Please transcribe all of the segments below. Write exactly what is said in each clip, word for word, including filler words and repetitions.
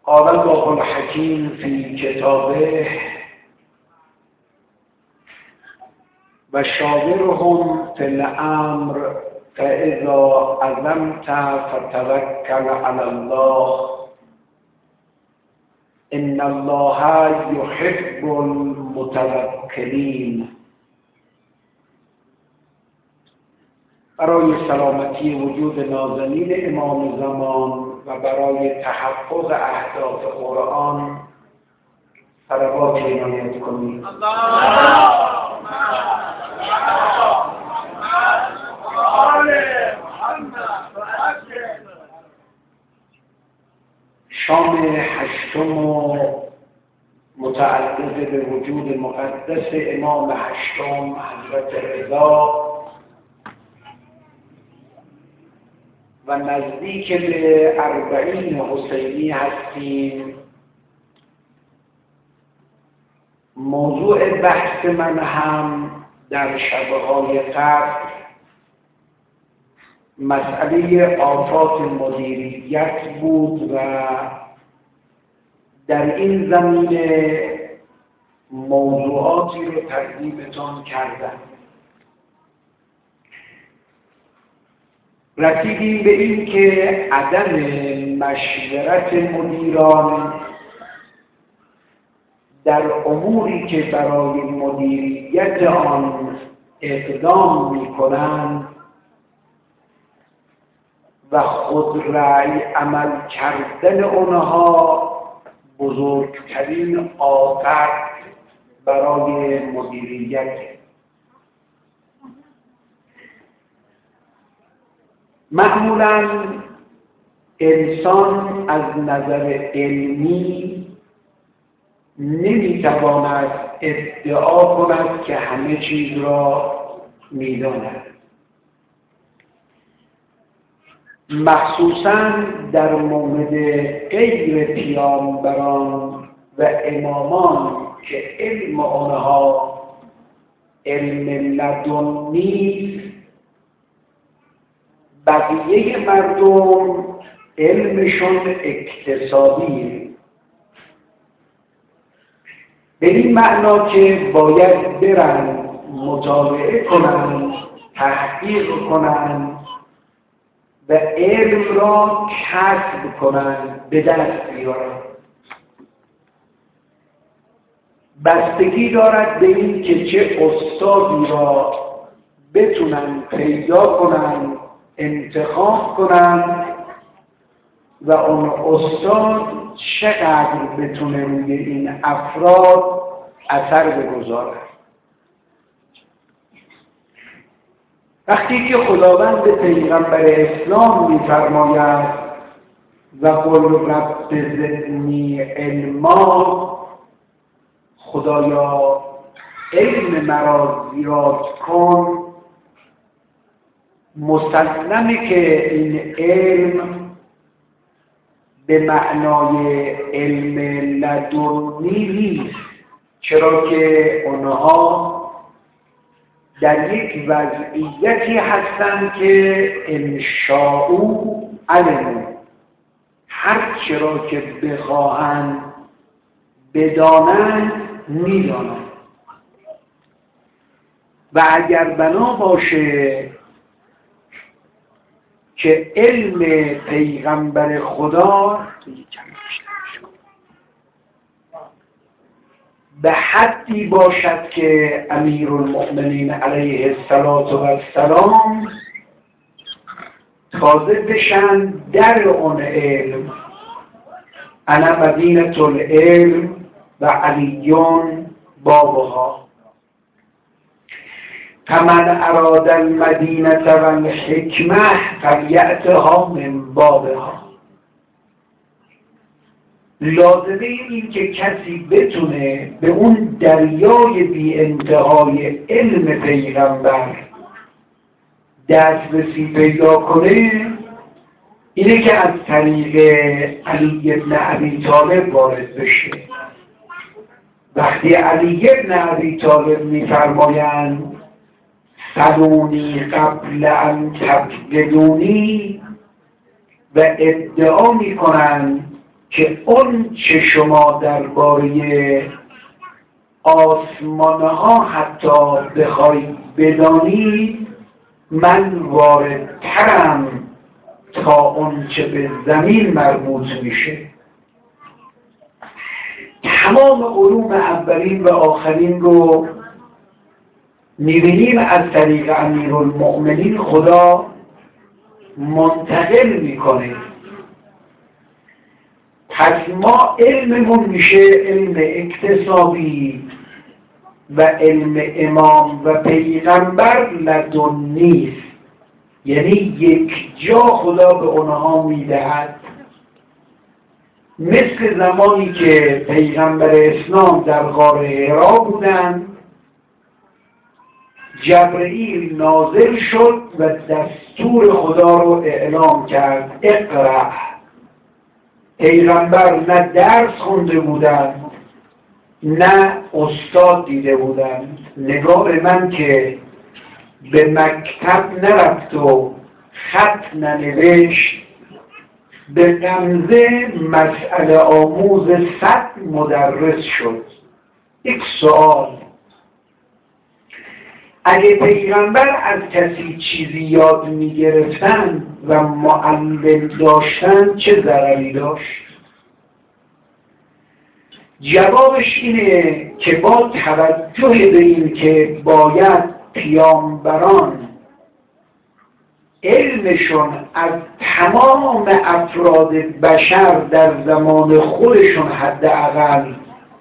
قال الله الحكيم في كتابه وشاورهم في الأمر فإذا عزمت فتوكل على الله إن الله يحب المتوکلین. برای سلامتی وجود نازنین امام زمان و برای تحقق اهداف قرآن صلوات عنایت کنید. شام هشتم و متعلق به وجود مقدس امام هشتم حضرت رضا و نزدیک به اربعین حسینی هستیم. موضوع بحث من هم در شبهای قبل مسئله آفات مدیریت بود و در این زمینه موضوعاتی رو تقدیمتان کردم. رسیدیم به این که عدم مشورت مدیران در اموری که برای مدیریت آن اقدام می‌کنند و خود رأی عمل کردن آنها بزرگترین آفت برای مدیریت. معمولاً انسان از نظر علمی نمیتواند ادعا کند که همه چیز را میداند، مخصوصاً در مورد غیر پیامبران و امامان که علم آنها علم لدنی، بقیه مردم علمشون اکتسابیه. به این معنا که باید برن مطالعه کنن، تحقیق کنن و علم را کسب کنن، به دست بیارن. بستگی دارد به این که چه استادی را بتونن پیدا کنن، انتخاب کنن و اون استاد چقدر بتونه روی این افراد اثر بگذارد. وقتی که خداوند پیغمبر اسلام می‌فرماید و قل رب زدنی علما، خدایا علم مرا زیاد کن، مسلمه که این علم به معنای علم لدنی نیست، چرا که اونها در یک وضعیتی هستند که انشاءو علمو، هر چرا که بخواهند بدانند میدانند. و اگر بنا باشه که علم پیغمبر خدا به حدی باشد که امیرالمؤمنین علیه السلام تازه بشن در اون علم، انا مدینة العلم و علیون بابها، فمن اراد المدینة و الحکمة فلیأتها من بابها. لازمه این که کسی بتونه به اون دریای بی انتهای علم پیغمبر دسترسی پیدا کنه، اینه که از طریق علی بن ابی طالب وارد بشه. وقتی علی بن ابی طالب می‌فرمایند سلونی قبل ان تبدلونی و ادعا می‌کنند که اون چه شما درباره آسمانها حتی بخواید بدانید من واردترم تا اون چه به زمین مربوط میشه. تمام علوم اولین و آخرین رو میبینیم از طریق امیرالمؤمنین خدا منتقل میکنه. پس ما علممون میشه علم اکتسابی و علم امام و پیغمبر لدنی، یعنی یک جا خدا به اونها میدهد. مثل زمانی که پیغمبر اسلام در غار حرا بودند، جبرئیل نازل شد و دستور خدا رو اعلام کرد اقرأ. پیغمبر نه درس خونده بودند نه استاد دیده بودند. نگاه من که به مکتب نرفت و خط ننوشت، به غمزه مسئله آموز صد مدرس شد. یک سوال: اگه پیغمبر از کسی چیزی یاد می گرفتن و معلم داشتن چه ضرری داشت؟ جوابش اینه که با توجه به این که باید پیامبران علمشون از تمام افراد بشر در زمان خودشون حداقل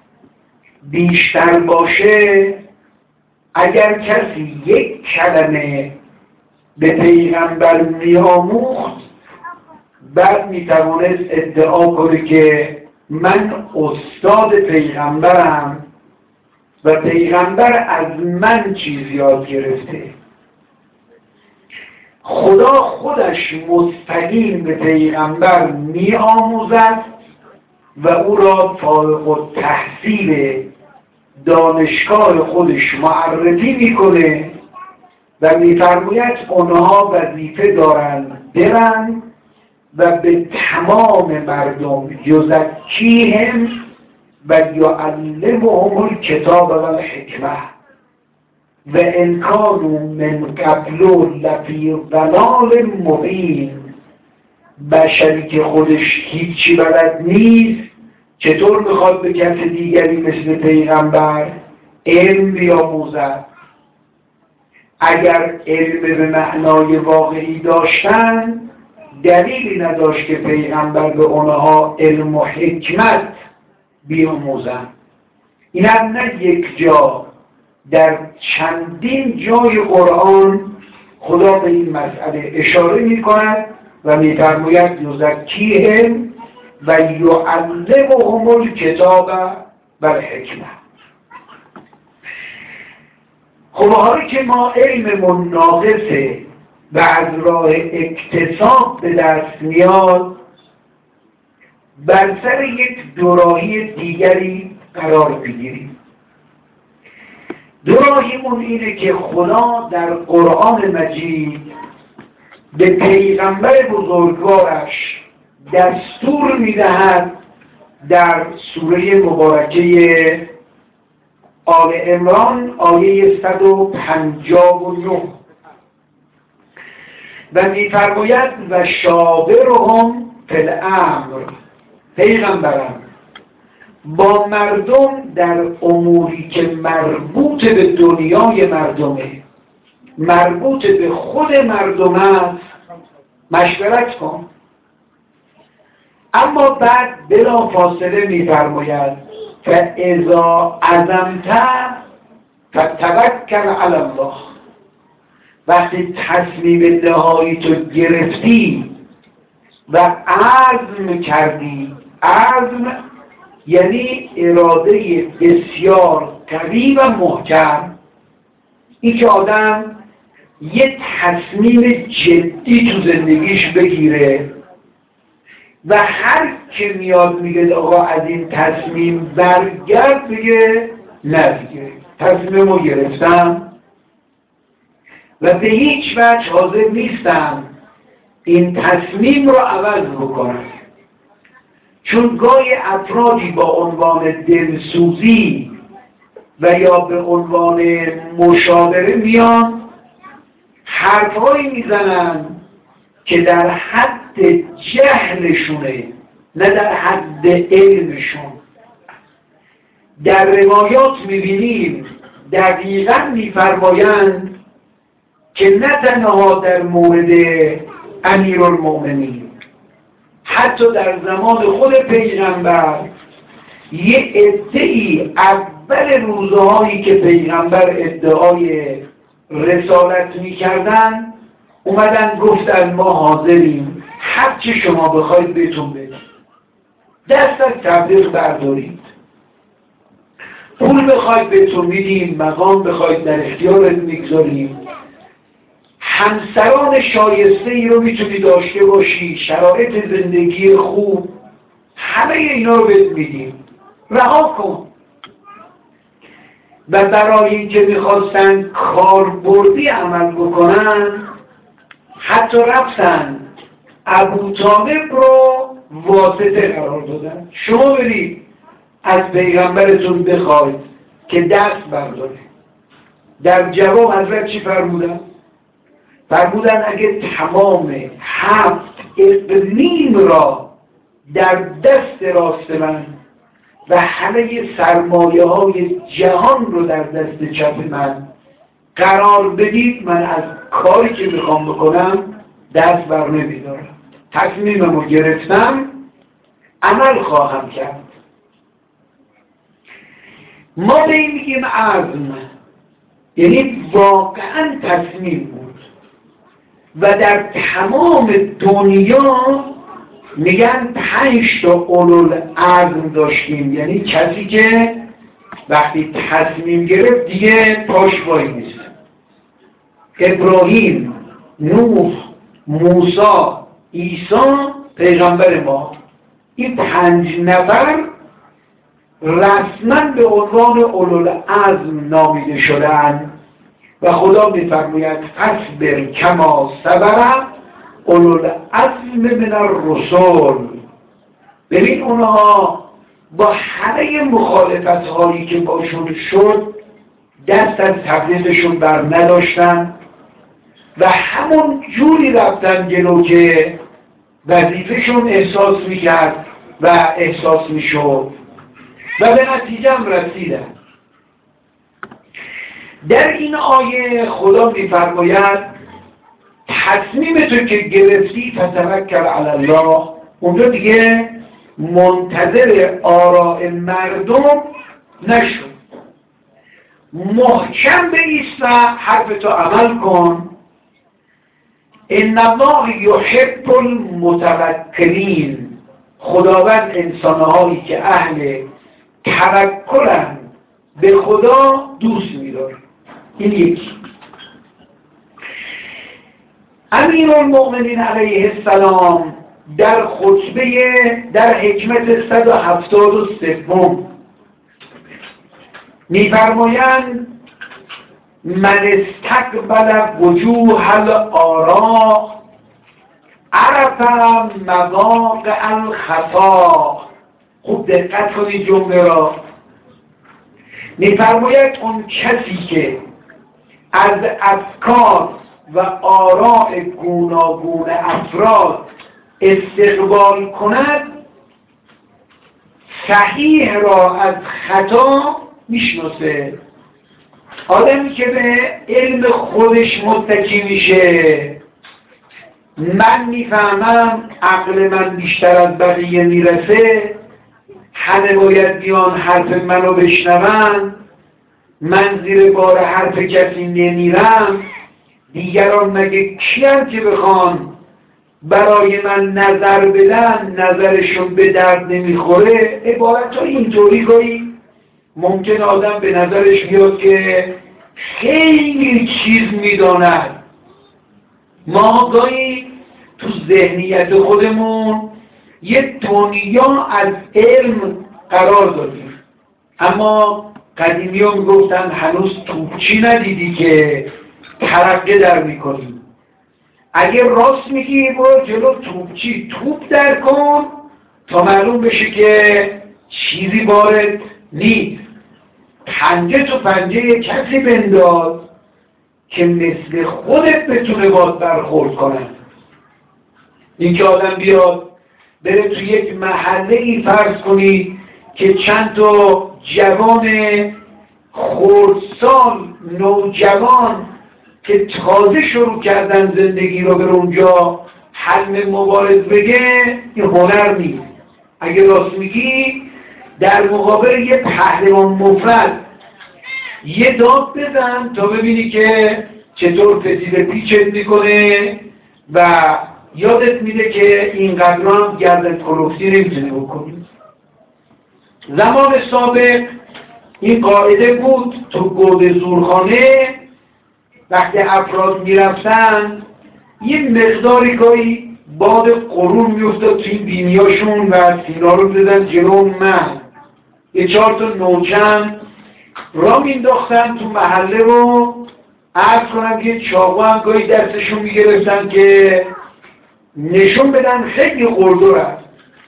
بیشتر باشه، اگر کسی یک کلمه به پیغمبر می‌آموخت بعد میتوانست ادعا کنه که من استاد پیغمبرم و پیغمبر از من چیز یاد گرفته. خدا خودش مستقیم به پیغمبر می آموزد و او را فارغ التحصیل دانشگاه خودش معرفی میکنه و میفرماید اونها وظیفه دارند برن و به تمام مردم یزکیهم و یعلمهم الکتاب و الحکمه و ان کانوا من قبل لفی ضلال مبین. بشری که خودش هیچی بلد نیست چطور میخواد به کس دیگری مثل پیغمبر علم بیاموزد؟ اگر علم به معنای واقعی داشتن دلیلی نداشت که پیغمبر به آنها علم و حکمت بیاموزند. این هم نه یک جا، در چندین جای قرآن خدا به این مسئله اشاره می کند و می فرماید یزکیهم و یعلمهم الکتاب و الحکمه. خب حالی که ما علممون ناقصه و از راه اکتساب به دست میاد، بر سر یک دوراهی دیگری قرار بگیریم. دوراهیمون اینه که خدا در قرآن مجید به پیغمبر بزرگوارش دستور میدهد در سوره مبارکه آل عمران آیه صد و پنجاه و نه و میفرماید و شاورهم فی الامر، پیغمبرم با مردم در اموری که مربوط به دنیای مردمه، مربوط به خود مردم است، مشورت کن. اما بعد بلا فاصله میفرماید فاذا عزمت فتوکل علی الله. وقتی تصمیم نهایی تو گرفتی و عزم کردی، عزم یعنی اراده بسیار قوی و محکم، این که آدم یه تصمیم جدی تو زندگیش بگیره و هر که میاد میگه آقا از این تصمیم برگرد، بگه نه دیگه تصمیمو گرفتم و به هیچ وجه حاضر نیستم این تصمیم رو عوض بکنم، چون گاهی افرادی با عنوان دلسوزی و یا به عنوان مشاوره میان حرفهایی میزنن که در حد جهلشونه، نه در حد علمشون. در روایات میبینیم دقیقا میفرمایند که نه تنها در مورد امیرالمؤمنین، حتی در زمان خود پیغمبر یه عده‌ای اول روزهایی که پیغمبر ادعای رسالت میکردن اومدن گفتن ما حاضریم هر چی شما بخواید بهتون بدیم، دست از تبلیغ بردارید، پول بخواید بهتون میدیم، مقام بخواید در اختیارت میگذاریم، همسران شایسته ای رو میتونی داشته باشی، شرایط زندگی خوب، همه اینا رو بهت میدیم، رها کن. و برای اینکه میخواستن کاربردی عمل بکنن حتی رفتن ابو طالب رو واسطه قرار دادن. شما برید از پیغمبرتون بخواید که دست برداره. در جواب حضرت چی فرمودن؟ فرمودن اگه تمام هفت اقلیم را در دست راست من و همه سرمایه های جهان رو در دست چپ من قرار بدید، من از کاری که میخوام بکنم دست بر نمیدارم، تصمیمم رو گرفتم، عمل خواهم کرد. ما به این میگیم عزم، یعنی واقعا تصمیم بود. و در تمام دنیا میگن پنج تا اولوالعزم داشتیم، یعنی کسی که وقتی تصمیم گرفت دیگه پاش وای نیست. ابراهیم، نوح، موسی، عیسی، پیغمبر ما، این پنج نفر رسما به عنوان اولوالعزم نامیده شدن و خدا میفرماید اصبر کما صبر اولوالعزم من الرسل. ببین اونها با همه مخالفت هایی که باشون شد دست از تبلیغشون بر نداشتن و همون جوری رفتن جلو که وظیفهشون احساس میکرد و احساس میشد و به نتیجه هم رسیدن. در این آیه خدا میفرماید تصمیم تو که گرفتی فتوکل علی الله، اونجا دیگه منتظر آراء مردم نشد، محکم بایست و حرف تو عمل کن. ان الله یحب المتوکلین، خداوند انسانهایی که اهل توکلن به خدا دوست می‌داره. این یکی. امیرالمؤمنین علیه السلام در خطبه در حکمت صد و هفتاد و سوم می‌فرمایند من استقبل وجوه الآراء عرف مواقع الخطا. خوب دقت کنید جمله را. می‌فرماید اون کسی که از افکار و آراء گوناگون افراد استقبال کند صحیح را از خطا میشناسه. آدمی که به علم خودش متکی میشه، من میفهمم، عقل من بیشتر از بقیه میرسه، همه باید بیان حرف منو بشنون، من زیر بار حرف کسی نمیرم، دیگران مگه کیان که بخوان برای من نظر بدن، نظرشون به درد نمیخوره. عبارت ها اینطوری گاهی ممکن آدم به نظرش بیاد که خیلی چیز میداند. ما گاهی تو ذهنیت خودمون یه دنیا از علم قرار دادیم، اما قدیمی ها میگفتن هنوز توپچی ندیدی که ترقه در میکنی. اگه راست میگی برو جلو توپچی توپ در کن، تا معلوم بشه که چیزی وارد نیست. پنجه تو پنجه کسی بنداز که مثل خودت بتونه باید برخورد کنن. این که آدم بیاد بره تو یک محله ای فرض کنید که چند تا جوان خردسال نوجوان که تازه شروع کردن زندگی رو بره اونجا حل مبارز بگه، این هنر نیست. اگه راست میگی در مقابل یه پهلوان مفرد یه داد بزن تا ببینی که چطور فسیل پیچت میکنه و یادت میده که این قدران گردن کلوفتی نمیتونه بکنی. زمان سابق این قاعده بود تو گود زورخانه وقتی افراد میرفتن یه مقداری گاهی باد قرون میافتاد توی بینیاشون و سینا رو زدن جلو من یه چهار تا نوچند را مینداختن تو محله رو عرض کنم که چاقو هم گاهی دستشون میگرفتن که نشون بدن خیلی قردور هست.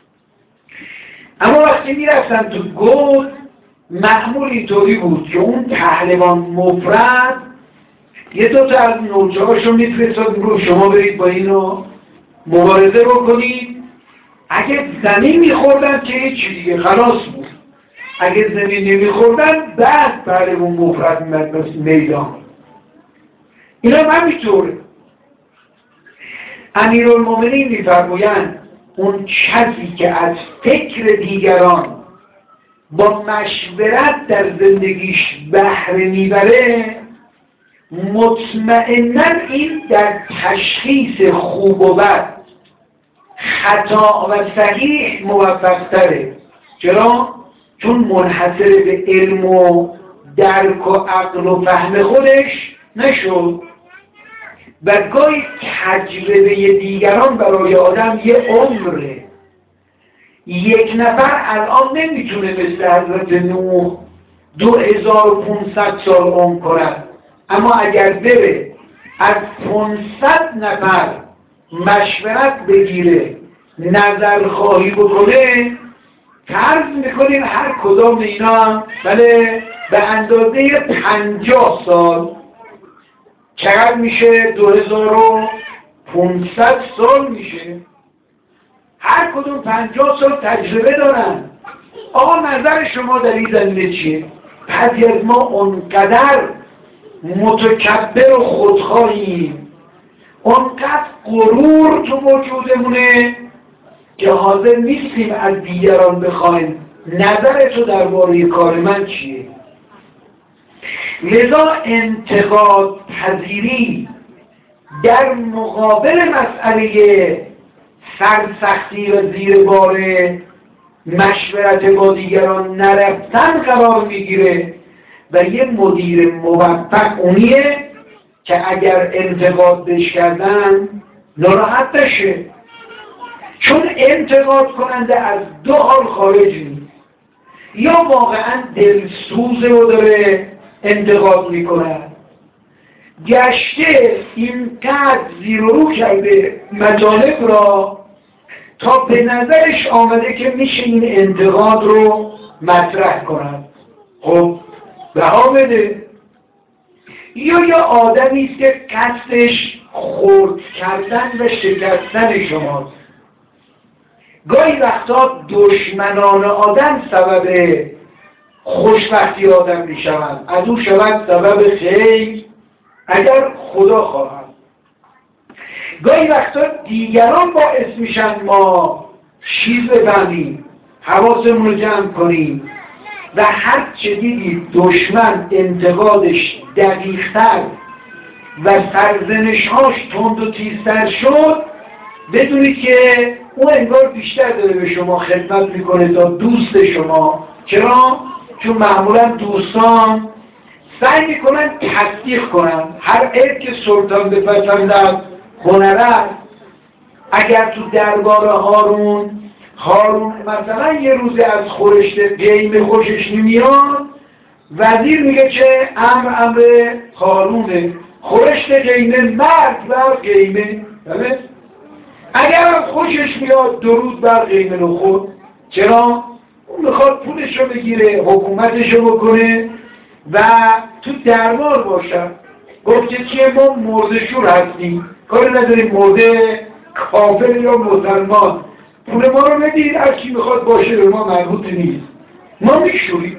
اما وقتی میرفتن تو گود معمول اینطوری بود که اون پهلوان مفرد یه دو تا از نوچه هاشو میفرستاد رو شما برید با اینو مبارزه بکنید. اگه زمین میخوردن که هیچ دیگه خلاص بود، اگه زمین نمیخوردن بعد پهلوان مفرد میمد میدان. اینا همینطوره. امیرالمومنین میفرمایند اون کسی که از فکر دیگران با مشورت در زندگیش بهره میبره مطمئناً این در تشخیص خوب و بد، خطا و صحیح موفق تره. چرا؟ چون منحصر به علم و درک و عقل و فهم خودش نشد و گاهی تجربه دیگران برای آدم یه عمره. یک نفر الان نمیتونه مثل حضرت نوح دو هزار و پونصد سال عمر کند، اما اگر بره از پانصد نفر مشورت بگیره نظر خواهی بکنه فرض میکنیم هر کدام اینا بله به اندازه پنجاه سال چقدر میشه؟ دو هزار و پونصد سال میشه. هر کدوم پنجاه سال تجربه دارن. آقا نظر شما در این زمینه چیه؟ بعضی از ما اونقدر متکبر و خودخواهیم، اونقدر غرور تو وجودمونه که حاضر نیستیم از دیگران بخوایم نظر تو درباره کار من چیه. لذا انتقاد پذیری در مقابل مسئله سرسختی و زیر بار مشورت با دیگران نرفتن قرار میگیره و یه مدیر موفق اونیه که اگر انتقاد بهش کردن ناراحت بشه، چون انتقاد کننده از دو حال خارج نیست. یا واقعا دلسوزه و داره انتقاد میکنه، گشته اینقدر زیر و رو کرده مطالب را تا به نظرش آمده که میشه این انتقاد رو مطرح کند، خب بها بده. یا یا آدمی است که قصدش خرد کردن و شکستن شماست. گاهی وقتا دشمنان آدم سبب خوشبختی آدم می شوند، از او شود سبب خیر اگر خدا خواهد. گاهی وقتا دیگران باعث میشن ما چیز بفهمیم، حواسمون رو جمع کنیم و هر چه دیدید دشمن انتقادش دقیق‌تر و سرزنش‌هاش تند و تیزتر شد، بدونید که او انگار بیشتر داره به شما خدمت میکنه تا دوست شما. چرا؟ چون معمولا دوستان سعی میکنن تصدیق کنن هر عیب که سلطان بپسندد هنر است. اگر تو دربار هارون هارون مثلا یه روز از خورشت گیم خوشش نمیاد، وزیر میگه که امر امر هارونه، خورشت گیمه مرگ بر گیمه. اگر خوشش میاد درود بر قیمه خود، چرا؟ اون میخواد پولش رو بگیره، حکومتش رو بکنه و تو دربار باشن. گفت که چیه ما مردشور هستیم، کاری نداریم مرده کافر یا مسلمان، پول ما رو ندید، هر کی میخواد باشه به ما مربوط نیست، ما میشوریم.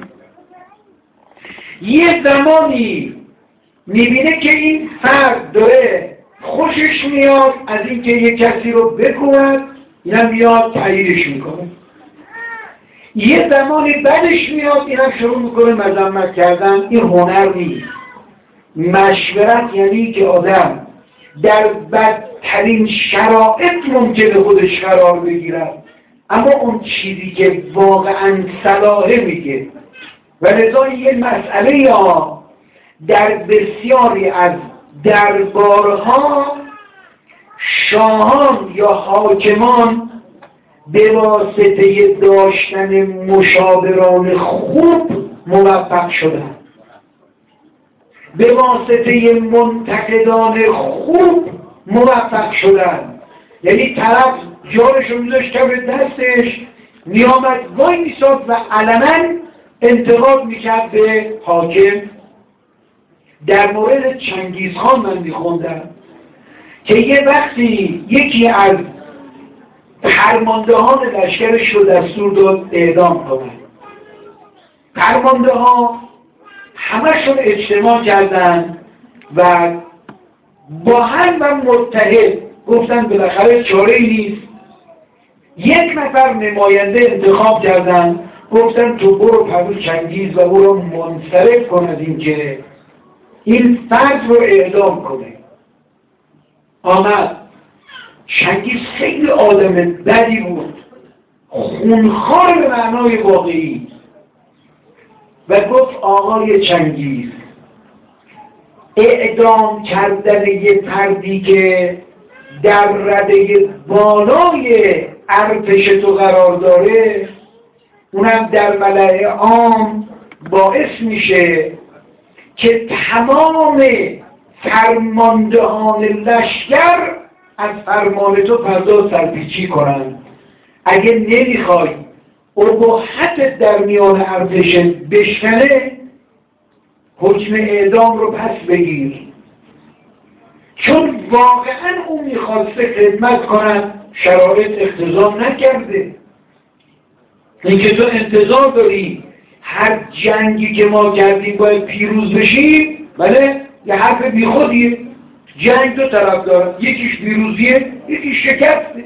یه زمانی میبینه که این فرد داره خوشش میاد از اینکه یه کسی رو بکند، اینم میاد تاییدش میکنه. یه زمانی بدش میاد، اینم شروع میکنه مذمت کردن. این هنر نیست. مشورت یعنی که آدم در بدترین شرایط ممکنه خودش قرار بگیرد، اما اون چیزی که واقعا صلاحه میگه. و لذا یه مسئله یا در بسیاری از دربارها شاهان یا حاکمان به واسطه داشتن مشاوران خوب موفق شدن، به واسطه منتقدان خوب موفق شدن. یعنی طرف جارش رو میذاشت کف دستش، میامد وای میساد و علنا انتقاد میکرد به حاکم. در مورد چنگیز خان من میخوندم که یه وقتی یکی از فرماندهان لشکرش رو دستور داد اعدام کنن. فرمانده ها همشون اجتماع کردن و با هم و متحد گفتن بالاخره چاره‌ای نیست. یک نفر نماینده انتخاب کردن، گفتن تو برو پرو چنگیز و او رو منصرف کن از این که این فرد رو اعدام کنه. آمد. چنگیز خیلی آدم بدی بود، خونخوار به معنای واقعی، و گفت آقای چنگیز، اعدام کردن یه فردی که در رده بالای ارتش تو قرار داره، اونم در ملأ عام، باعث میشه که تمام فرماندهان لشکر از فرمان تو فردا سرپیچی کنن. اگه نمیخوای ابهت در میان ارتش بشکنه، حکم اعدام رو پس بگیر. چون واقعا اون میخواسته خدمت کنن، شرایط اقتضا نکرده. اینکه تو انتظار داری هر جنگی که ما کردیم باید پیروز بشیم، بله یه حرف بیخودیه. جنگ دو طرف داره، یکیش پیروزیه، یکیش شکسته.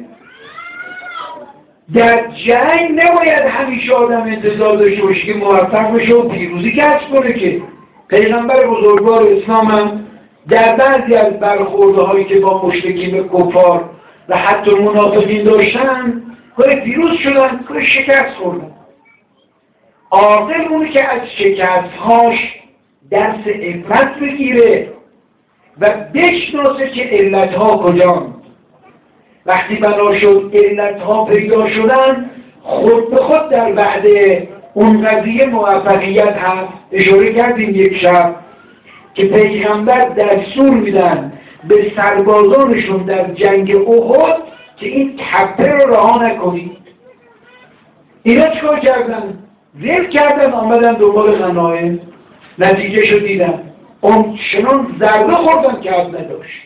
در جنگ نباید همیشه آدم انتظار داشته باشه که موفق بشه و پیروزی کسب کنه. که پیغمبر بزرگوار اسلام هم در بعضی از برخورده هایی که با مشرکین کفار و حتی منافقین داشتن، کار پیروز شدن، کار شکست خوردن. عاقل اونی که از شکستهاش درس عبرت بگیره و بشناسه که علتها کجان. وقتی بنا شد علتها پیدا شدن، خود به خود در بعد اون قضیه موفقیت هست. اشاره کردیم یک شب که پیغمبر دستور میدن به سربازانشون در جنگ احد که این تپه رو رها نکنید. اینا چیکار کردن؟ ول کردن، آمدن دنبال غنایم. نتیجه شو دیدن اون چنان ضربه خوردن که حد نداشت.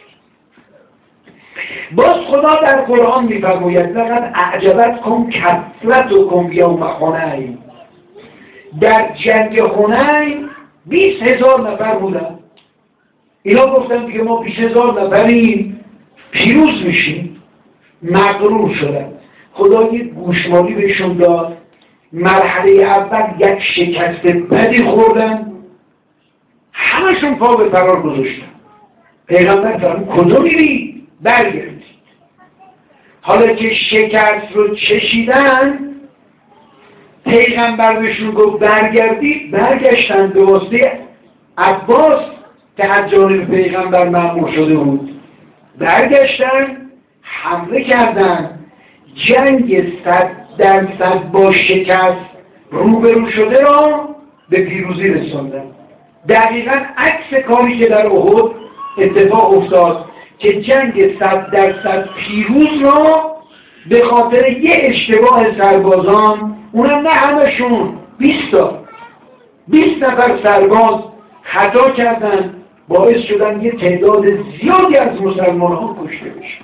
باز خدا در قرآن میفرماید لقد اعجبتکم کثرتکم یوم حنین. در جنگ حنین بیست هزار نفر بودن. اینا گفتن دیگه ما بیست هزار نفریم، پیروز میشیم. مغرور شدن. خدا یک گوشمالی بهشون داد. مرحله اول یک شکست بدی خوردن، همشون پا به فرار گذاشتن. پیغمبر فرمود کجا میری؟ برگردید. حالا که شکست رو چشیدن، پیغمبر بهشون گفت برگردید. برگشتن. به واسطه عباس که از جانب پیغمبر مأمور شده بود، برگشتن، حمله کردن. جنگ صد درصد با شکست روبرو شده را به پیروزی رساندن. دقیقاً عکس کاری که در احد اتفاق افتاد که جنگ صد درصد پیروز را به خاطر یه اشتباه سربازان، اونم نه همشون، بیست تا بیست نفر سرباز خطا کردن، باعث شدن یه تعداد زیادی از مسلمان ها کشته بشن.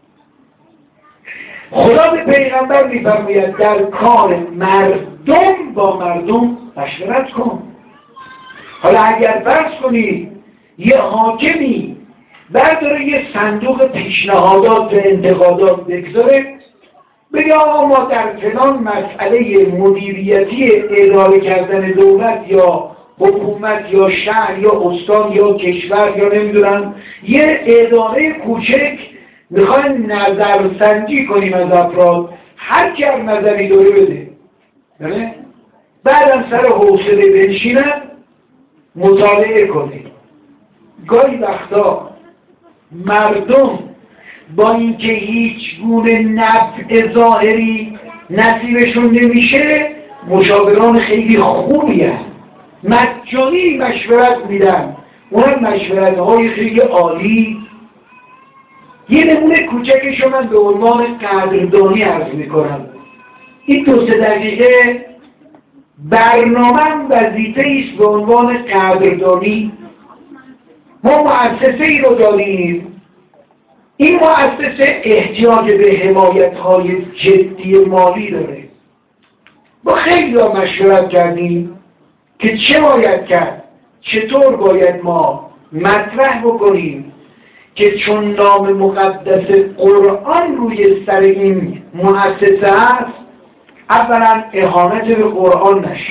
خدا به پیغمبر می‌فرماید در کار مردم با مردم مشورت کن. حالا اگر فرض کنید یه حاکمی برداره یه صندوق پیشنهادات و انتقادات بگذاره، بگه آقا ما در فلان مسئله مدیریتی اداره کردن دولت یا حکومت یا شهر یا استان یا کشور یا نمیدونم یه اداره کوچک میخوایم نظرسنجی کنیم از افراد، هر کی هر نظری داره بده، نه؟ بعدم سر حوصله بنشینن مطالعه کنیم. گاهی وقتا مردم با اینکه هیچ گونه نفع ظاهری نصیبشون نمیشه، مشاوران خیلی خوبی هست، مجانی مشورت میدن، اونم مشورت های خیلی عالی. یه نمونه کوچکشو من به عنوان قدردانی عرض میکنم. این دو سه دقیقه برنامه وظیفه ایست به عنوان قدردانی. ما مؤسسه ای رو داریم، این مؤسسه احتیاج به حمایت های جدی مالی داره. ما خیلی را مشورت کردیم که چه باید کرد، چطور باید ما مطرح بکنیم که چون نام مقدس قرآن روی سر این مؤسسه است، اولا اهانت به قرآن نشه،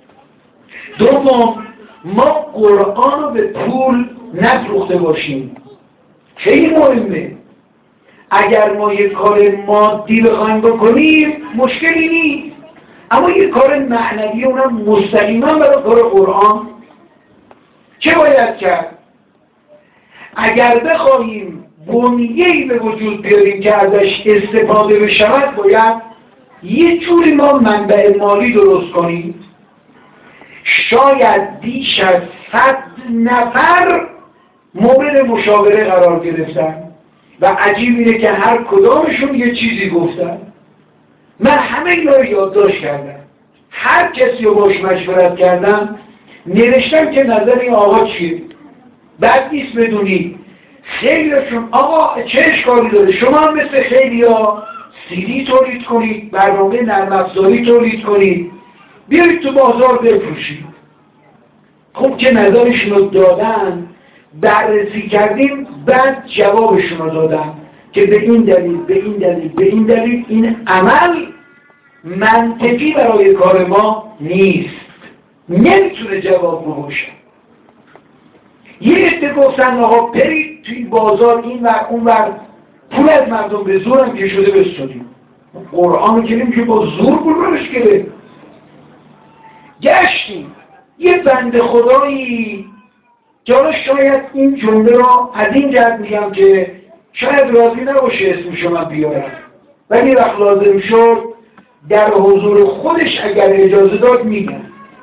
دوم ما قرآن رو به پول نفروخته باشیم. خیلی مهمه. اگر ما یک کار مادی بخوایم بکنیم مشکلی نیست، اما یک کار معنوی اونم مستقیما برای کار قرآن چه باید کرد؟ اگر بخواهیم بنیه‌ای به وجود بیاریم که ازش استفاده بشود، باید یه جوری ما منبع مالی درست کنیم. شاید بیش از صد نفر مورد مشاوره قرار گرفتن و عجیب اینه که هر کدامشون یه چیزی گفتن. من همه اینا رو یادداشت کردم، هر کسی رو باش مشورت کردم، نوشتم که نظر این آقا چیه. بعد نیست بدونی خیلیشون آقا چه اشکالی داره، شما هم مثل خیلی ها سیدی تولید کنید، برنامه نرم افزاری تولید کنید، بیایید تو بازار بفروشید. خب که نظرشون رو دادن، بررسی کردیم، بعد جوابشون رو دادم که به این دلیل به این دلیل به این دلیل این عمل منطقی برای کار ما نیست، نمیتونه جواب باشه. یه عده گفتن آقا برید توی بازار این ور اون ور پول از مردم به زورم که شده بستانیم. قرآن رو کنیم که با زور پول روش گره. گشتیم یه بنده خدایی که حالا شاید این جمله را از این جهت میگم که شاید راضی نباشه اسمشو من بیارم، ولی وقت لازم شد در حضور خودش اگر اجازه داد میگم.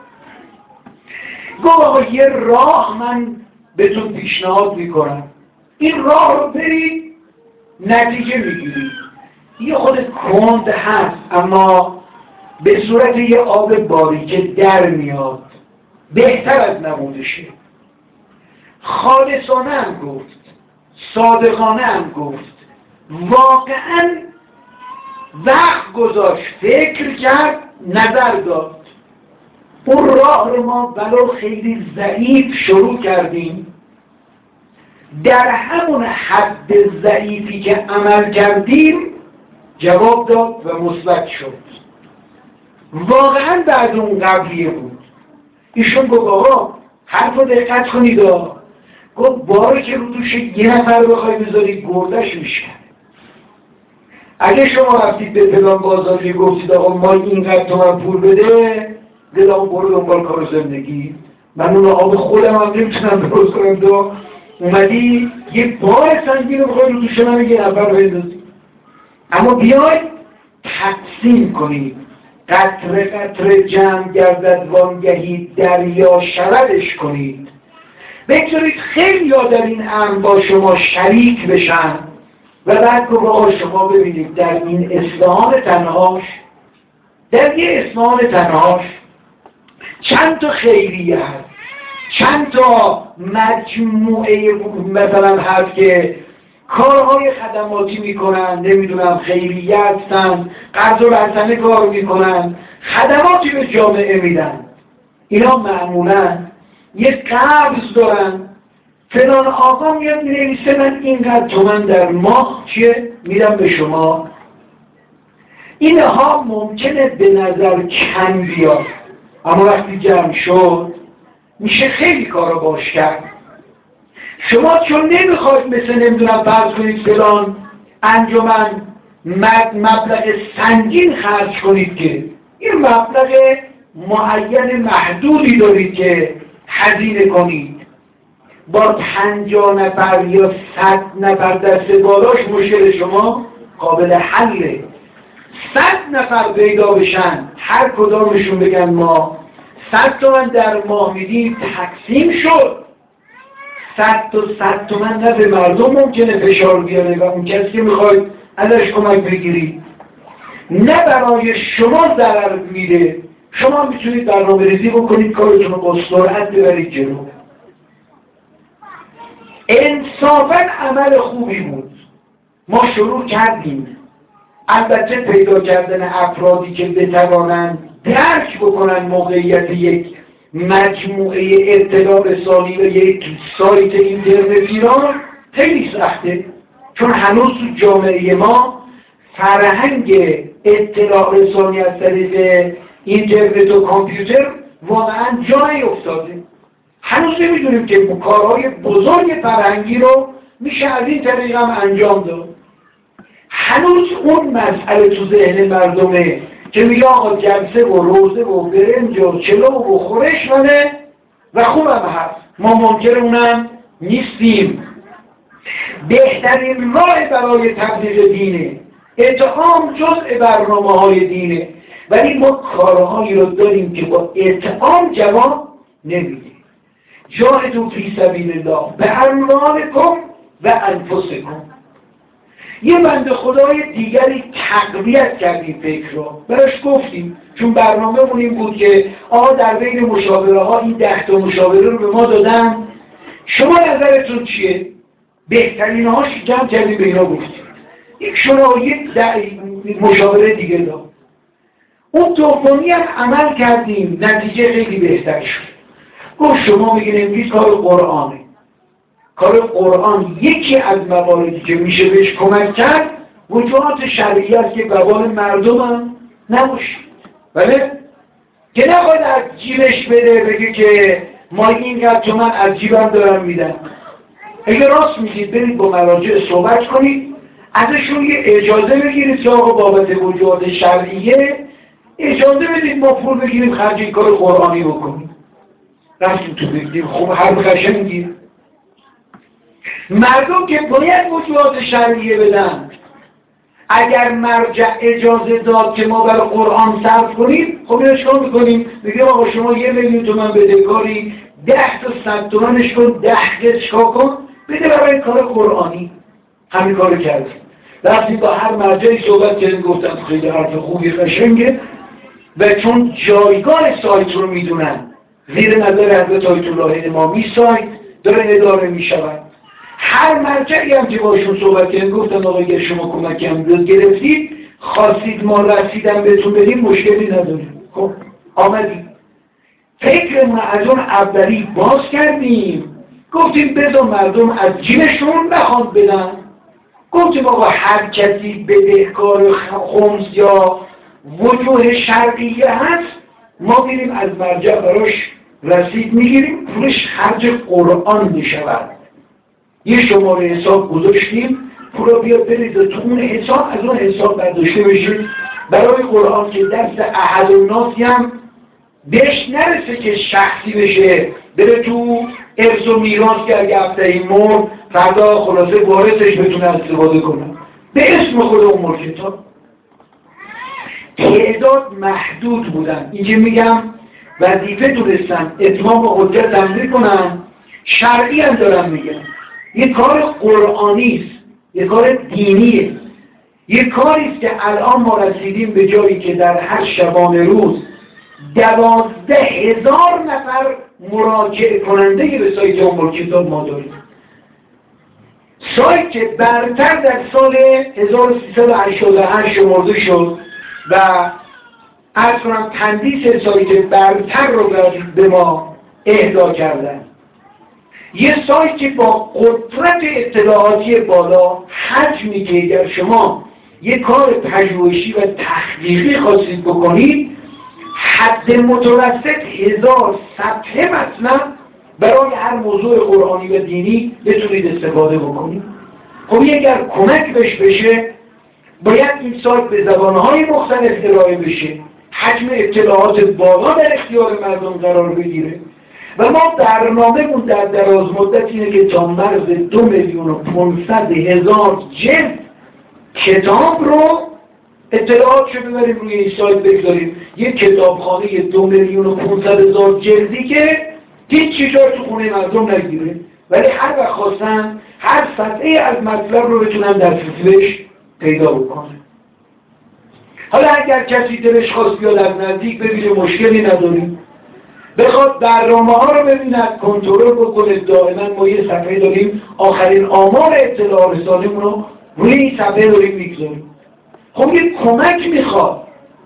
گفت آقا یه راه من بهتون پیشنهاد میکنم، این راه رو برید نتیجه میگیرید. یه خود کند هست اما به صورت یه آب باری که در میاد، بهتر از نبودشه. خالصانه هم گفت، صادقانه هم گفت، واقعا وقت گذاشت، فکر کرد، نظر داد. اون راه رو ما ولو خیلی ضعیف شروع کردیم، در همون حد ضعیفی که عمل کردیم جواب داد و مثبت شد. واقعا بعد اون قبلیه بود. ایشون گفت آقا حرف رو دقت کنید. گفت باری که رو دوش یه نفر بخوای بذاری گردش میشه. اگه شما رفتید به فلان بازاری گفتید آقا ما اینقدر تومن پول بده، دلم برو دنبال کار زندگی، من اون آب خودم هم نمیتونم درست کنم، تو اومدی یه بار سنگین رو بخوای رو دوش من یه نفر بندازی. اما بیاید تقسیم کنید، قطره قطره جمع گردد وانگهی دریا شردش کنید. بگذارید خیلی ها در این امر با شما شریک بشن و بعد گفت آقا شما ببینید در این اصفهان تنهاش، در یه اصفهان تنهاش چند تا خیریه هست، چند تا مجموعه مثلا هست که کارهای خدماتی میکنن، نمیدونم خیریه هستن، قرض و رسنه کار میکنن، خدماتی به جامعه میدن. اینا معمولا یه قبض دارن، فلان آقا میاد مینویسه من اینقدر تومن در ماه چیه میدم به شما. اینها ممکنه به نظر کم بیاد، اما وقتی جمع شد میشه خیلی کارا باش کرد. شما چون نمیخواید مثل نمیدونم فرض کنید فلان انجمن مبلغ سنگین خرج کنید که این مبلغ معین محدودی دارید که هزینه کنید، با پنجاه نفر یا صد نفر دست بالاش مشکل شما قابل حله. صد نفر پیدا بشن، هر کدامشون بگن ما صد تومن در ماه میدیم، تقسیم شد. صد تا صد تومن نه به مردم ممکنه فشار بیاره و اون کسی که میخواید ازش کمک بگیرید نه برای شما ضرر میره. شما میتونید برنامه‌ریزی بکنید، کارتون رو با سرعت ببرید جلو. انصافاً عمل خوبی بود، ما شروع کردیم. البته پیدا کردن افرادی که بتوانند درک بکنن موقعیت یک مجموعه اطلاع رسانی و یک سایت اینترنتی را خیلی سخته، چون هنوز تو جامعه ما فرهنگ اطلاع رسانی از طریق اینترنت و کامپیوتر واقعا جا نیفتاده. هنوز نمیدونیم که کارهای بزرگ فرهنگی رو میشه از این طریق هم انجام داد. هنوز اون مسئله تو ذهن مردمه که میگه آقا جلسه و روزه و برنج و چلو و خورش منه و خوبم هست، ما منکر اونم نیستیم. بهترین راه برای تبلیغ دینه، اطعام جزء برنامه های دینه، ولی ما کارهایی رو داریم که با اطعام جواب نمیدیم. جاهدوا فی سبیل الله باموالکم و انفسکم. یه بنده خدای دیگری تقویت کردیم فکر رو، براش گفتیم، چون برنامه مون این بود که آقا در بین مشاوره ها این ده تا مشاوره رو به ما دادن، شما نظرتون چیه؟ بهترین هاش جمع کردیم به اینا گفتیم. یک شورا یک مشاوره دیگه داد، اون دومی هم عمل کردیم، نتیجه خیلی بهتر شد. گفت شما میگین امروز کار قرآنه، کار قرآن یکی از مواردی که میشه بهش کمک کرد وجوهات شرعی است که بوال مردم هم نباشه، بله؟ که نباید از جیبش بده بگه که ما اینقدر تومن از جیبم دارم میدم. اگه راست میگید برید با مراجع صحبت کنید، ازشون یه اجازه بگیرید که آقا بابت وجوهات شرعیه اجازه بدید ما پول بگیریم خرج این کار قرآنی بکنیم. رفتیم تو بگیریم خوب هر قشنگی مردم که باید وجوهات شرعیه بدن. اگر مرجع اجازه داد که ما برای قرآن صرف کنیم، خب اینو چکار میکنیم؟ میگیم آقا شما یه میلیون تومن بدهکاری، ده تا صد تومنش کن، ده قسط چکار کن بده برای کار قرآنی. همین کارو کردیم. رفتیم با هر مرجعی صحبت کردیم، گفتن خیلی حرف خوبی قشنگه و چون جایگاه سایت رو میدونن، زیر نظر حضرت آیت الله امامی سایت داره اداره میشود. هر مرجعی هم که باشون صحبت کردیم گفتن آقا اگر شما کمکی هم داد گرفتید خواستید ما رسیدن بهتون بدیم مشکلی نداریم. خب آمدیم فکرمون از اون اولی باز کردیم، گفتیم بذار مردم از جیبشون بخواد بدن. گفتیم آقا هر کسی بدهکار خمس یا وجوه شرعیه هست ما میریم از مرجع براش رسید میگیریم، پولش خرج قرآن میشود. یه شماره حساب گذاشتیم، پولا بیاد بریزه تو اون حساب، از اون حساب برداشته بشه برای قرآن که دست احد الناسی هم بهش نرسه که شخصی بشه بره تو ارث و میراث که اگه هفته مرد فردا خلاصه وارثش بتونه استفاده کنه به اسم خود اون مرکتا. تعداد محدود بودن. اینجا میگم وظیفه دونستن اتمام حجت تمرین کنن، شرعی هم دارم میگم. یه کار قرآنی است، یه کار دینیه، یه کاری است که الان ما رسیدیم به جایی که در هر شبانه روز دوازده هزار نفر مراجعه کننده به سایت ام کتاب ما داریم. سایت برتر در سال هزار و سیصد و هشتاد و هشت شمرده شد و عرض کنم تندیس سایت برتر رو به ما اهدا کردن. یه سایت با قدرت اطلاعاتی بالا، حجمی که اگر شما یه کار پژوهشی و تحقیقی خواستید بکنید، حد متوسط هزار صفحه مطلب برای هر موضوع قرآنی و دینی بتونید استفاده بکنید. خب اگر کمک بهش بشه، باید این سایت به زبانهای مختلف ارائه بشه، حجم اطلاعات بالا در اختیار مردم قرار بگیره و ما برنامه‌مون در دراز مدت اینه که تا مرز دو میلیون و پانصد هزار جلد کتاب رو اطلاعاتشو ببریم روی این سایت بگذاریم. یک کتابخانه دو میلیون و پانصد هزار جلدی که هیچ چیزی تو خونه مردم نگیره، ولی هر وقت خواستن هر سطحی از مطلب رو بتونن در فیلش پیدا بکنن. حالا اگر کسی دلش خواست بیاد از نزدیک ببینه، مشکلی نداریم. بخواد برنامه ها رو ببیند، کنترل بکنه، دائما ما یه صفحه داریم آخرین آمار اطلاع رسانیمون رو روی این صفحه داریم میگذاریم. خب یه کمک میخواد،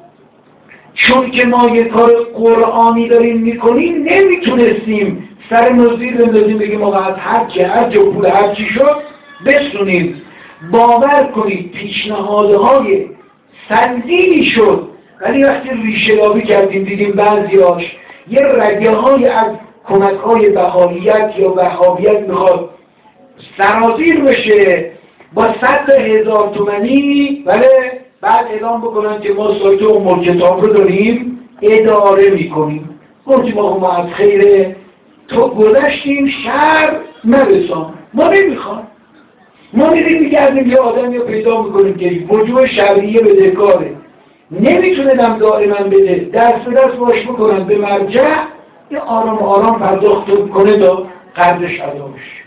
چون که ما یه کار قرآنی داریم میکنیم نمیتونستیم سر مزدیر بندازیم بگیم آقا از هر چه هر جا پول هر چی شد بسونید. باور کنید پیشنهادهای سنگینی شد، ولی وقتی ریشه یابی کردیم دیدیم بعضیاش یه رگه های از کمک های بهاییت یا وهابیت میخواد سرازیر بشه با صد هزار تومنی، ولی بعد اعلام بکنن که ما سایت ام کتاب رو داریم اداره میکنیم. گفتیم آقا ما از خیر تو گذشتیم، شر نرسان، ما نمیخوام. ما میریم میگردیم یه آدم یا پیدا میکنیم که وجوه شرعیه بدهکاره، نمیتونه دم دائما بده، دست به دست باش بکنن به مرجع، یه آرام آرام پرداخت کنه تا قدرش ادا بشه.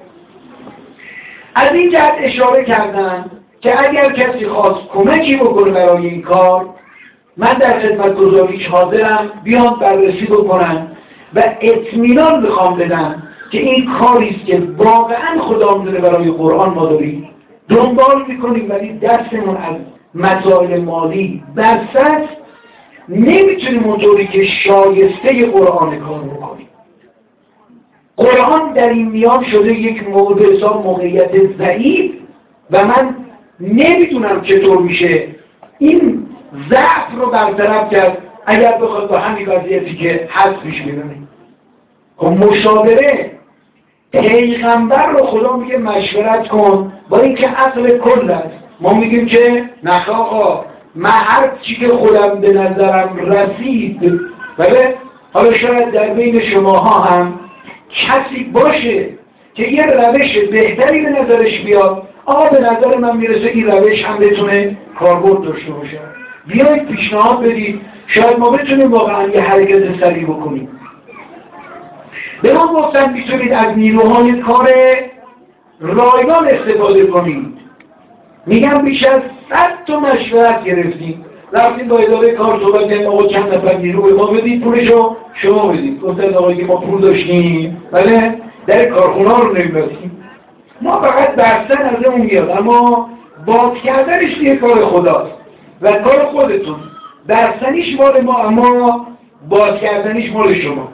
از این جهت اشاره کردن که اگر کسی خواست کمکی بکنه برای این کار، من در خدمت گزاریش حاضرم بیان بررسی بکنن و اطمینان بخوام بدن که این کاریست که واقعا خدا میدونه برای قرآن ما داریم دنبال میکنیم، ولی دستمون از مسائل مالی بسط نمیتونیم اونطوری که شایسته قرآن کار بکنیم. قرآن در این میان شده یک موضوع حساب موقعیت ضعیف و من نمیدونم چطور میشه این ضعف رو برطرف کرد اگر بخواد با همین وضعیتی که هست پیش ببریم. خب مشاوره پیغمبر رو خدا میگه مشورت کن با اینکه عقل کل است. ما میگیم که نه آقا من هر چی که خودم به نظرم رسید، ولی حالا شاید در بین شماها هم کسی باشه که یه روش بهتری به نظرش بیاد، آقا به نظر من میرسه این روش هم بتونه کاربرد داشته باشه، بیایید پیشنهاد بدید، شاید ما بتونیم واقعا یه حرکت سریع بکنیم. به ما گفتن میتونید از نیروهای کار رایگان استفاده کنید. میگم بیش از صد تا مشورت گرفتیم، رفتیم با اداره کار صحبت کردیم آقا چند نفر نیرو به ما بدید، پولشو شما بدید. گفتن آقا که ما پول داشتیم ولی در کارخونه رو نمی‌بستیم، ما فقط بستن از اون میاد، اما باز کردنش یه کار خداست و کار خودتون، بستنیش مال ما اما باز کردنیش مال شما.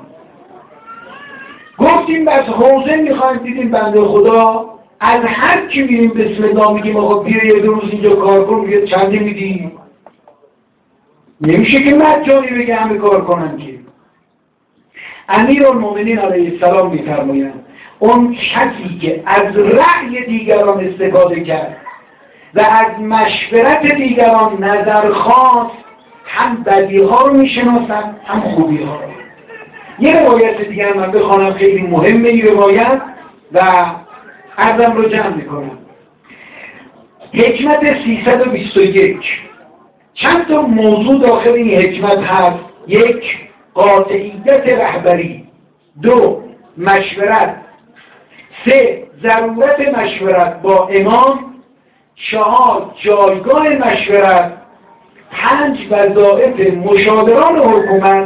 گفتیم بس حوزه میخوایم، دیدیم بنده خدا از هر کی میریم بسم الله میگیم آقا بیا یه دو روز اینجا کار کن، میگه چندی میدیم؟ نمیشه که مجانی بگه همه کار کنن که. امیرالمومنین علیه السلام میفرمایند اون کسی که از رأی دیگران استفاده کرد و از مشورت دیگران نظر خواست، هم بدی ها رو میشناسد هم خوبی ها رو. یه روایت دیگر من بخوانم، خیلی مهمه این روایت و عرضم رو جمع میکنم. حکمت سیصد و بیست و یک. چند تا موضوع داخل این حکمت هست. یک، قاطعیت رهبری. دو، مشورت. سه، ضرورت مشورت با امام چهار جایگاه مشورت، پنج وظایف مشاوران حکومت.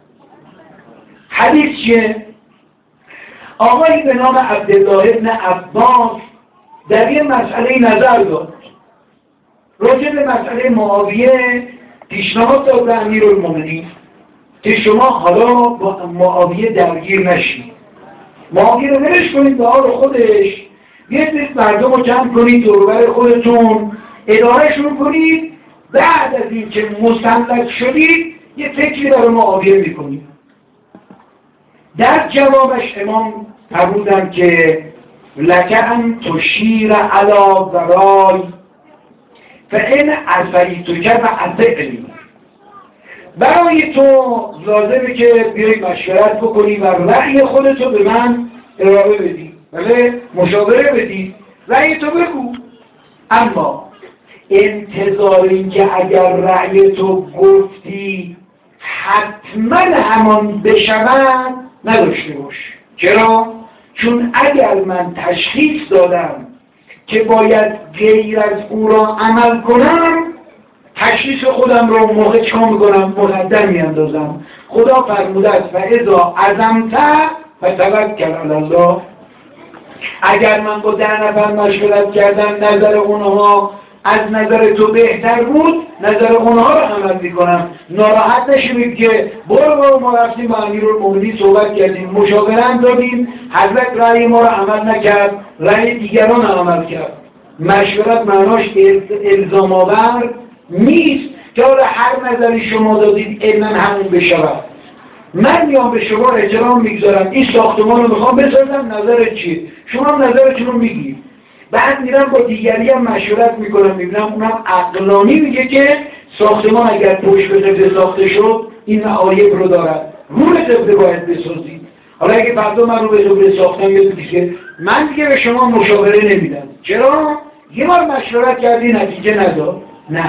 حدیث چیه؟ آقایی به نام عبدالله ابن عباس در یه مسئله نظر داد. راجع به مسئله معاویه پیشنهاد داد به امیرالمومنین که شما حالا با معاویه درگیر نشید، معاویه رو ولش کنید به حال خودش، بیایید مردم رو جمع کنید دور و بر خودتون ادارهشون کنید، بعد از این که مسلط شدید یه فکری برای معاویه میکنید. در جوابش امام فرمودند که لک ان تشیر علی ذرای فان عصیتک فاطعنی، برای تو لازمه که بیای مشورت بکنی و رأی خودتو به من ارائه بدی، بله مشاوره بدی، رأی تو بگو، اما انتظار این که اگر رأی تو گفتی حتما همان بشود نداشته باش. چرا؟ چون اگر من تشخیص دادم که باید غیر از او را عمل کنم، تشخیص خودم را موقع چکا میکنم؟ مقدم میاندازم. خدا فرموده است و اذا عزمت فتوکل علی الله. اگر من با ده نفر مشورت کردم نظر اونها از نظر تو بهتر بود، نظر اونها رو عمل میکنم. ناراحت نشید که برو برو ما رفتیم با امیرالمومنین صحبت کردیم، مشاوره دادیم، حضرت رأی ما رو عمل نکرد، رأی دیگران رو عمل کرد. مشورت معناش الزام آور نیست که حالا هر نظری شما دادید علما همون بشود. من میام به شما احترام میگذارم، این ساختمان رو میخوام بسازم، نظرت چیه؟ شما هم نظرتون رو میگید. بعد میرم با دیگری هم مشورت میکنم، میبینم اونم عقلانی میگه که ساختمان اگر پشت به قبله ساخته شد این معایب رو دارد، رو به قبله باید بسازید. حالا اگه فردا من رو به قبله ساختم یه دیگه من دیگه به شما مشاوره نمیدم. چرا؟ یه بار مشورت کردی نتیجه نداد. نه،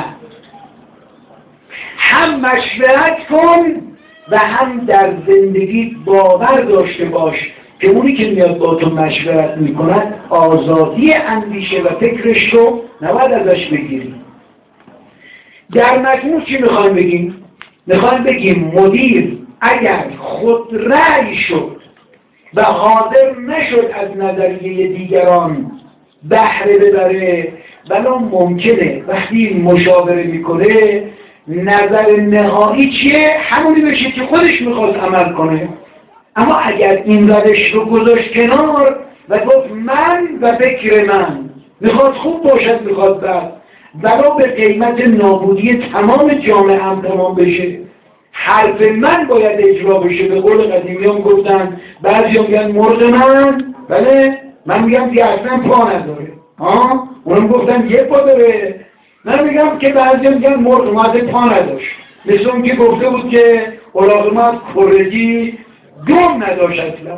هم مشورت کن و هم در زندگی باور داشته باش که اونی که میاد با تو مشورت میکند آزادی اندیشه و فکرش رو نباید ازش بگیری. در مجموع چی میخوایم بگیم؟ میخوایم بگیم مدیر اگر خود رأی شد و حاضر نشد از نظریه دیگران بهره ببره، بلا ممکنه وقتی مشاوره میکنه نظر نهایی چیه؟ همونی بشه که خودش میخواد عمل کنه. اما اگر این روش رو گذاشت کنار و گفت من و فکر من میخواد خوب باشد میخواد بد، بلا به قیمت نابودی تمام جامعه هم تمام بشه، حرف من باید اجرا بشه. به قول قدیمیان گفتن، بعضی هم میگن مرغ من، بله من میگم که اصلا پا نداره، ها اونم گفتن یه پا داره، من میگم که بعضی هم میگن مرغ ماده پا نداشت، مثل اون که گفته بود که اولاغمات کردی دوم نداشت اصلا.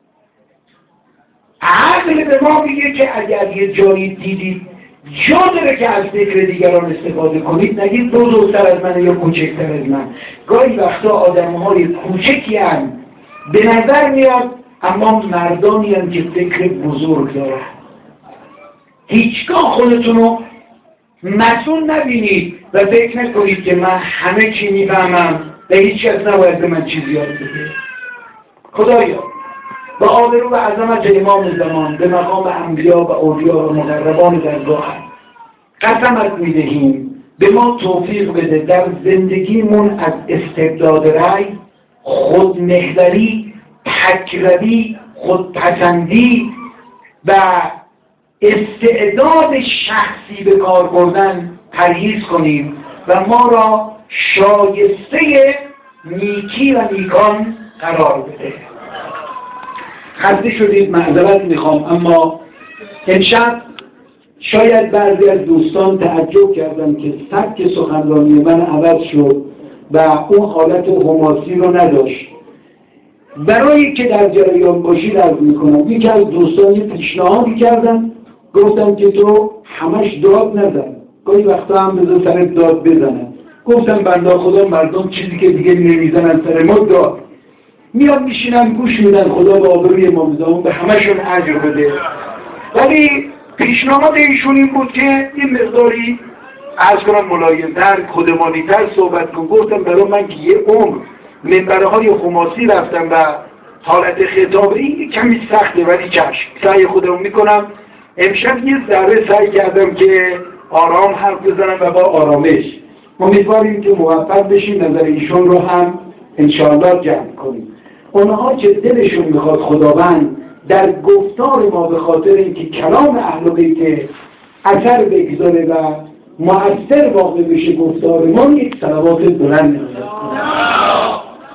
عقل به ما میگه که اگر یه جایی دیدید جا داره که از فکر دیگران استفاده کنید، نگید بزرگتر از من یا کوچکتر از من. گاهی وقتا آدم‌های کوچکی هم به نظر میاد اما مردانی هم که فکر بزرگ دارن. هیچگاه خودتون رو مسئول نبینید و فکر نکنید که من همه چی میفهمم و هیچ کس نباید به من چیزی یاد بده. خدایا به آبرو و عظمت امام زمان، به مقام انبیا و اولیا و مقربان درگاه قسمت میدهیم به ما توفیق بده در زندگیمون از استبداد رأی، خودمحوری، تکروی، خودپسندی و استعداد شخصی به کار بردن پرهیز کنیم و ما را شایسته نیکی و نیکان قرار بده. خسته شدید، معذرت میخوام، اما امشب شاید بعضی از دوستان تعجب کردن که سبک سخنرانی من عوض شد و اون حالت حماسی رو نداشت. برای که در جریان باشید عرض میکنم، یکی از دوستان یه پیشنهادی کردن، گفتم که تو همش داد نزن، گاهی وقتا هم بذار سرت داد بزنن. گفتم بنده خدا مردم چیزی که دیگه نمیزنن سر ما داد میاد میشینن گوش میدن، خدا به آبروی امام زمان به همشون اجر بده. ولی پیشنهاد ایشون این بود که این مقداری عرض کنم ملایم‌تر، خودمانی‌تر صحبت کن. گفتم برای من که یه عمر منبرهای خماسی رفتم و حالت خطاب این کمی سخته، ولی چشم سعی خودم میکنم. امشب یه ذره سعی کردم که آرام حرف بزنم و با آرامش. امیدواریم که موفق بشیم نظر ایشون رو هم انشاءالله جمع کنیم. اونها که دلشون میخواد خداوند در گفتار ما به خاطر اینکه کلام اهل بیت اثر بگذاره و مؤثر واقع بشه گفتار ما، یک صلوات بلند نازل کنه.